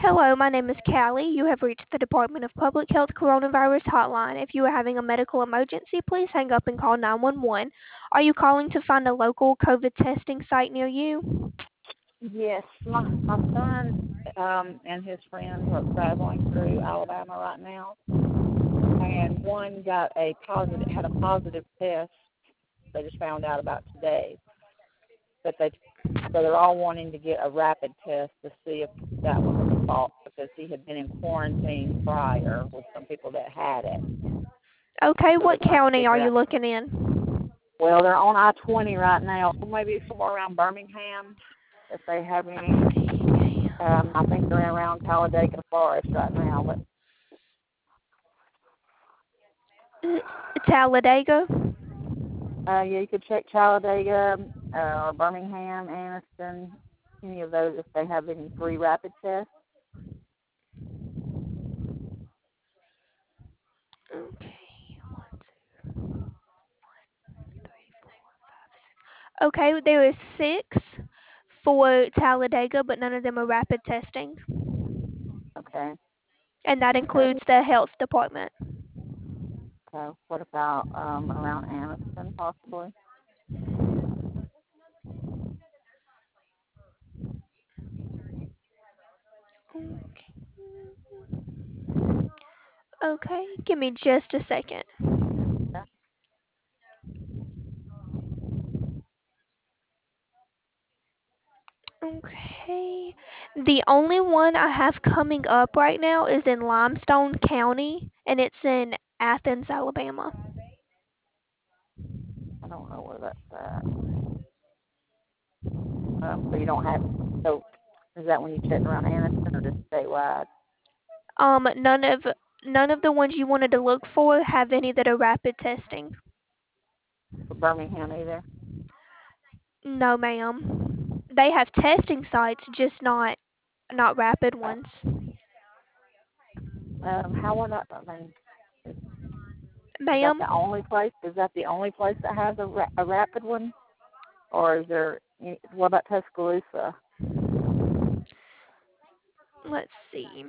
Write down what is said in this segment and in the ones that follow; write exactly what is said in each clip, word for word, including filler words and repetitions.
Hello, my name is Callie. You have reached the Department of Public Health Coronavirus Hotline. If you are having a medical emergency, please hang up and call nine one one. Are you calling to find a local COVID testing site near you? Yes, my my son um, and his friends are traveling through Alabama right now, and one got a positive had a positive test. They just found out about today, but they so they're all wanting to get a rapid test to see if that was a fault because he had been in quarantine prior with some people that had it. Okay, So they're what trying to county are figure you out. looking in? Well, they're on I twenty right now, so maybe somewhere around Birmingham, if they have any. Um, I think they're around Talladega Forest right now. But Talladega? uh, yeah, you could check Talladega uh, or Birmingham, Anniston, any of those if they have any free rapid tests. Okay. Okay, there is six for Talladega, but none of them are rapid testing. Okay. And that Okay. includes the health department. So what about um, around Anniston, possibly? Okay, give me just a second. Yeah. Okay. The only one I have coming up right now is in Limestone County, and it's in Athens, Alabama. I don't know where that's at. Um, so you don't have. So is that when you check around Anniston or just statewide? Um, none of none of the ones you wanted to look for have any that are rapid testing. For Birmingham either? No, ma'am. They have testing sites, just not not rapid ones. Um, how would I? I mean, is, is that Ma'am, the only place? Is that the only place that has a, ra- a rapid one? Or is there, what about Tuscaloosa? let's see.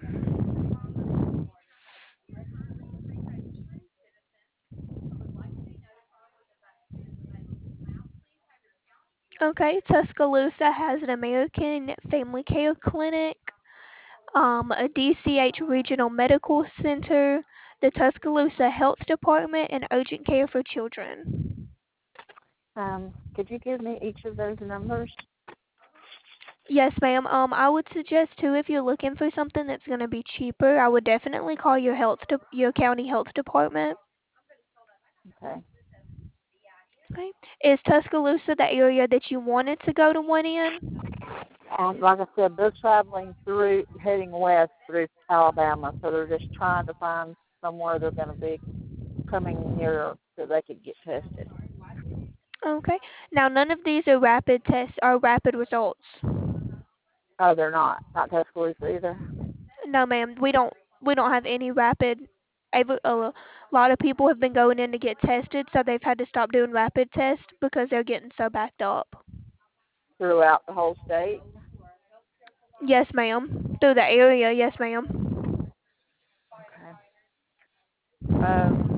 Okay, Tuscaloosa has an American Family Care Clinic, um, a D C H Regional Medical Center, the Tuscaloosa Health Department, and Urgent Care for Children. Um, could you give me each of those numbers? Yes, ma'am. Um, I would suggest too if you're looking for something that's going to be cheaper, I would definitely call your health de- your county health department. Okay. Okay. Is Tuscaloosa the area that you wanted to go to one in? Um, like I said, they're traveling through, heading west through Alabama, so they're just trying to find somewhere they're going to be coming near so they could get tested. Okay. Now none of these are rapid tests are rapid results. Oh, they're not. Not Tuscaloosa either. No, ma'am. We don't we don't have any rapid. Every, a lot of people have been going in to get tested, so they've had to stop doing rapid tests because they're getting so backed up. Throughout the whole state. Yes, ma'am. Through the area, yes, ma'am. Okay. Um,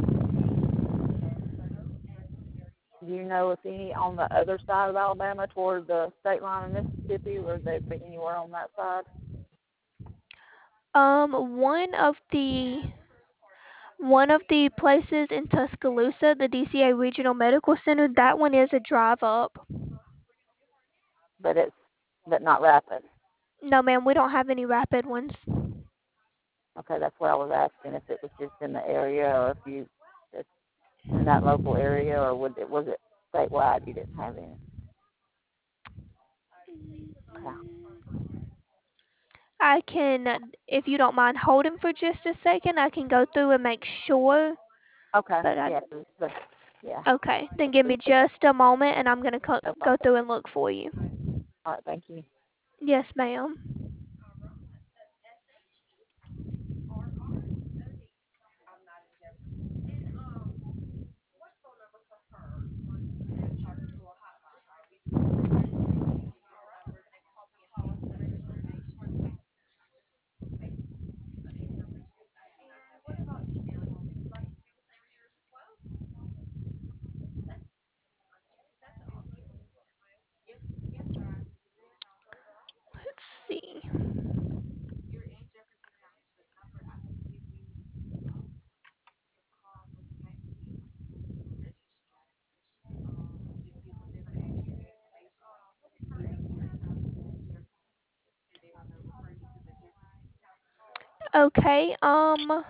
do you know if any on the other side of Alabama, toward the state line of Mississippi, or they be anywhere on that side? Um, one of the one of the places in Tuscaloosa, the D C A Regional Medical Center, that one is a drive up. But it's but not rapid. No, ma'am, we don't have any rapid ones. Okay, that's what I was asking, if it was just in the area or if you just in that local area, or would it was it statewide you didn't have any? Okay. I can, if you don't mind holding for just a second, I can go through and make sure. Okay. But I, Yeah. But, yeah. okay, then give me just a moment, and I'm gonna co- No go problem. through and look for you. All right. Thank you. Yes, ma'am. Okay. Um.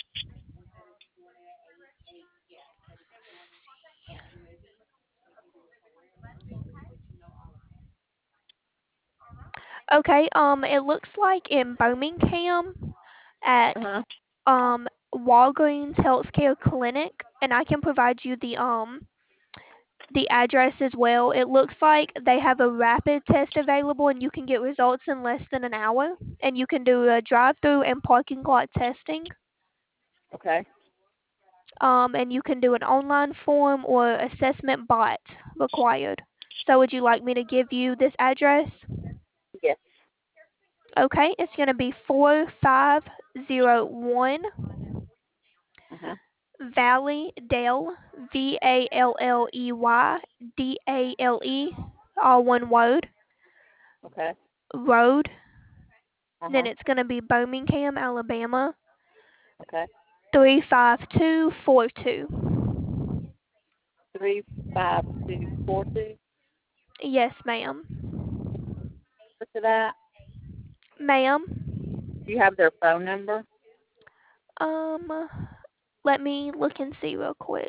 Okay. Um. It looks like in Birmingham at Uh huh. um Walgreens Healthcare Clinic, and I can provide you the um the address as well. It looks like they have a rapid test available, and you can get results in less than an hour, and you can do a drive-through and parking lot testing. Okay. Um, and you can do an online form or assessment bot required. So would you like me to give you this address? Yes. Okay, it's going to be four five zero one Uh huh. Valley Dale, V A L L E Y D A L E, all one word, Okay. Road. Uh Then huh. it's going to be Birmingham, Alabama, Okay. three five two four two. Three five two four two. Yes, ma'am. To that. Ma'am. Do you have their phone number? Um, let me look and see real quick.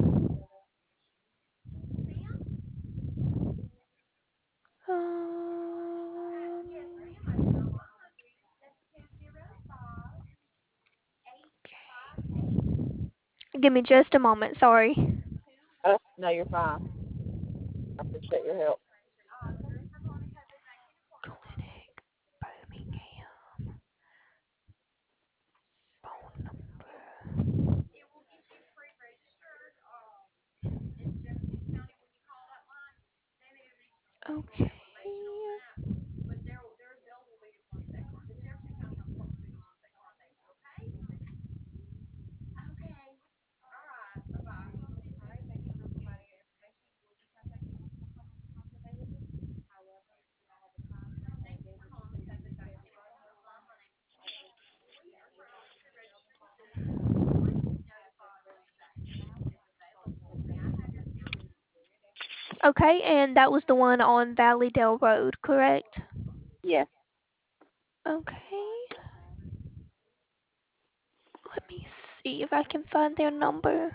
Um, give me just a moment. Sorry. Oh, no, you're fine. I appreciate your help. Clinic, Birmingham, phone number. Okay. Okay, and that was the one on Valleydale Road, correct? Yes. Okay. Let me see if I can find their number.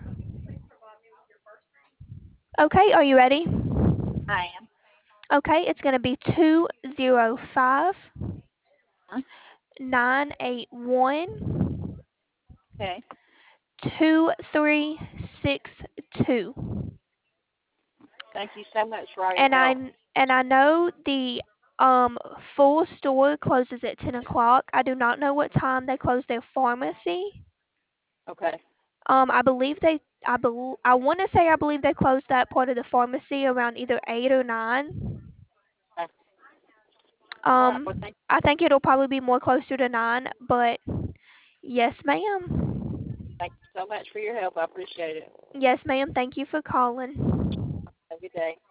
Okay, are you ready? I am. Okay, it's going to be two zero five Huh? nine eight one Okay. two three six two. Thank you so much for all your And I help. and I know the um full store closes at ten o'clock. I do not know what time they close their pharmacy. Okay. Um, I believe they I bel I want to say I believe they closed that part of the pharmacy around either eight or nine. Okay. All right. Well, Um, thank I think it'll probably be more closer to nine, but yes, ma'am. thank you so much for your help. I appreciate it. Yes, ma'am. Thank you for calling. Have a good day.